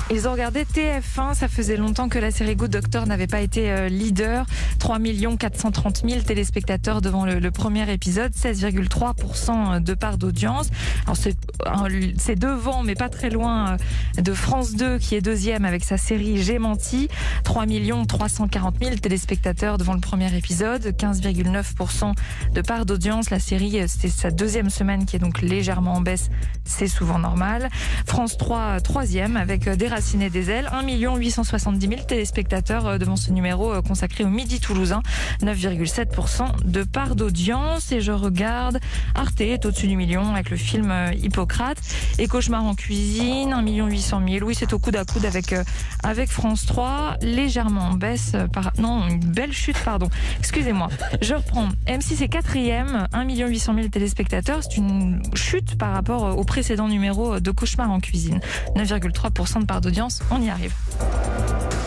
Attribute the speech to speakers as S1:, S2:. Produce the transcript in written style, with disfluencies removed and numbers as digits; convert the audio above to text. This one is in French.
S1: Ils ont regardé TF1, ça faisait longtemps que la série Good Doctor n'avait pas été leader. 3 430 000 téléspectateurs devant le premier épisode, 16,3% de part d'audience. Alors c'est devant, mais pas très loin de France 2 qui est deuxième avec sa série J'ai menti. 3 340 000 téléspectateurs devant le premier épisode, 15,9% de part d'audience. La série, c'était sa deuxième semaine qui est donc légèrement en baisse, c'est souvent normal. France 3, troisième avec Déraciné des ailes, 1 870 000 téléspectateurs devant ce numéro consacré au Midi toulousain, 9,7% de part d'audience. Et je regarde, Arte est au-dessus du million avec le film Hippocrate. Et Cauchemar en cuisine, 1 800 000. Oui, c'est au coude à coude avec France 3, légèrement en baisse, une belle chute, pardon. Excusez-moi, je reprends. M6 est quatrième, 1 800 000 téléspectateurs. C'est une chute par rapport au précédent numéro de Cauchemar en cuisine. 9,3% de part d'audience, on y arrive.